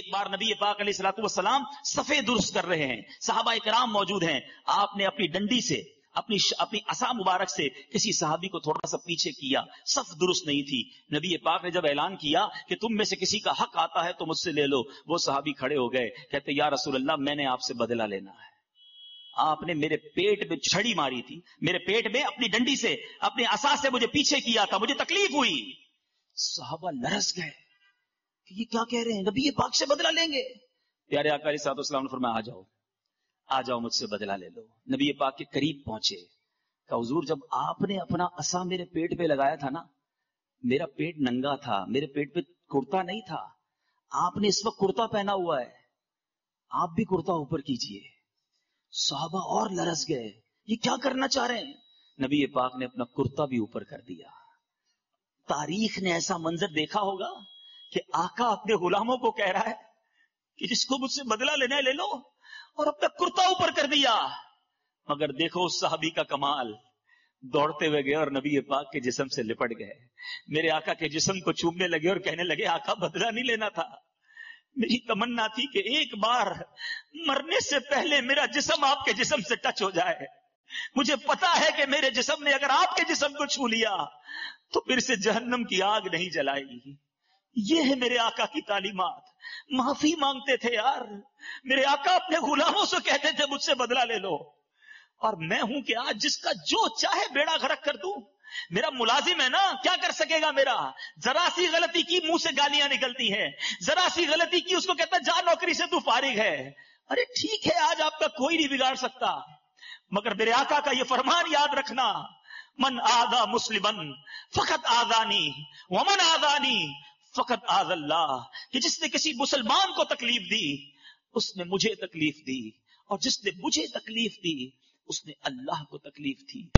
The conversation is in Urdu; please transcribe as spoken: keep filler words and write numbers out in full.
ایک بار نبی پاک علیہ الصلوۃ والسلام صفے درست کر رہے ہیں، صحابہ کرام موجود ہیں، آپ نے اپنی ڈنڈی سے اپنی اپنی عصا مبارک سے کسی صحابی کو تھوڑا سا پیچھے کیا، صف درست نہیں تھی۔ نبی پاک نے جب اعلان کیا کہ تم میں سے کسی کا حق آتا ہے تو مجھ سے لے لو، وہ صحابی کھڑے ہو گئے، کہتے یا رسول اللہ میں نے آپ سے بدلہ لینا ہے، آپ نے میرے پیٹ میں چھڑی ماری تھی، میرے پیٹ میں اپنی ڈنڈی سے اپنے عصا سے مجھے پیچھے کیا تھا، مجھے تکلیف ہوئی۔ صحابہ لرز گئے کہ یہ کیا کہہ رہے ہیں، نبی پاک سے بدلہ لیں گے؟ پیارے آقا علیہ الصلوۃ والسلام نے فرمایا آ جاؤ آ جاؤ مجھ سے بدلہ لے لو۔ نبی پاک کے قریب پہنچے، کہ حضور جب آپ نے اپنا عصا میرے پیٹ پہ لگایا تھا نا، میرا پیٹ ننگا تھا، میرے پیٹ پہ کرتا نہیں تھا، آپ نے اس وقت کرتا پہنا ہوا ہے، آپ بھی کرتا اوپر کیجئے۔ صحابہ اور لرز گئے، یہ کیا کرنا چاہ رہے ہیں؟ نبی پاک نے اپنا کرتا بھی اوپر کر دیا۔ تاریخ نے ایسا منظر دیکھا ہوگا کہ آقا اپنے غلاموں کو کہہ رہا ہے کہ جس کو مجھ سے بدلہ لینا ہے لے لو، اور اپنا کرتا اوپر کر دیا۔ مگر دیکھو اس صحابی کا کمال، دوڑتے ہوئے گئے اور نبی پاک کے جسم سے لپٹ گئے، میرے آقا کے جسم کو چومنے لگے اور کہنے لگے آقا بدلہ نہیں لینا تھا، میری تمنا تھی کہ ایک بار مرنے سے پہلے میرا جسم آپ کے جسم سے ٹچ ہو جائے، مجھے پتا ہے کہ میرے جسم نے اگر آپ کے جسم کو چھو لیا تو پھر سے جہنم کی آگ نہیں جلائے گی۔ یہ ہے میرے آقا کی تعلیمات۔ معافی مانگتے تھے یار، میرے آقا اپنے غلاموں سے کہتے تھے مجھ سے بدلہ لے لو، اور میں ہوں کہ آج جس کا جو چاہے بیڑا غرق کر دوں، میرا ملازم ہے نا، کیا کر سکے گا؟ میرا ذرا سی غلطی کی منہ سے گالیاں نکلتی ہیں، ذرا سی غلطی کی اس کو کہتا جا نوکری سے تو فارغ ہے۔ ارے ٹھیک ہے آج آپ کا کوئی نہیں بگاڑ سکتا، مگر میرے آقا کا یہ فرمان یاد رکھنا، من آذا مسلمن فقط آذانی ومن آذانی فقط آذ اللہ، کہ جس نے کسی مسلمان کو تکلیف دی اس نے مجھے تکلیف دی، اور جس نے مجھے تکلیف دی اس نے اللہ کو تکلیف دی۔